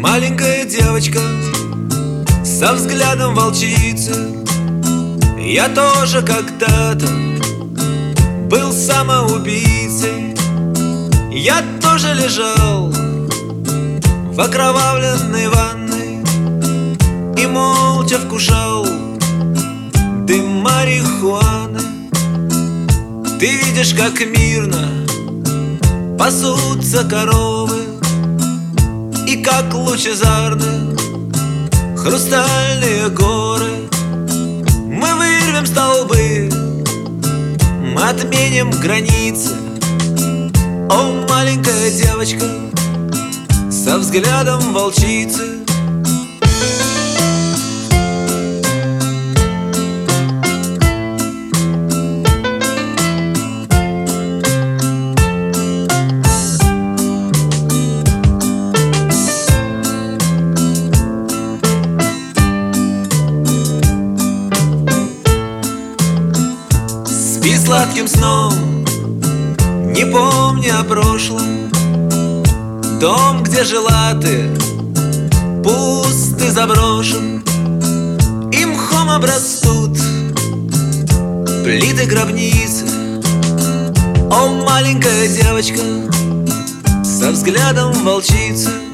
Маленькая девочка со взглядом волчицы. Я тоже когда-то был самоубийцей. Я тоже лежал в окровавленной ванной и молча вкушал дым марихуаны. Ты видишь, как мирно пасутся коровы, и как лучезарны хрустальные горы. Мы вырвем столбы, мы отменим границы. О, маленькая девочка со взглядом волчицы. Спи сладким сном, не помни о прошлом. Дом, где жила ты, пуст и заброшен, и мхом обрастут плиты гробницы. О, маленькая девочка со взглядом волчицы.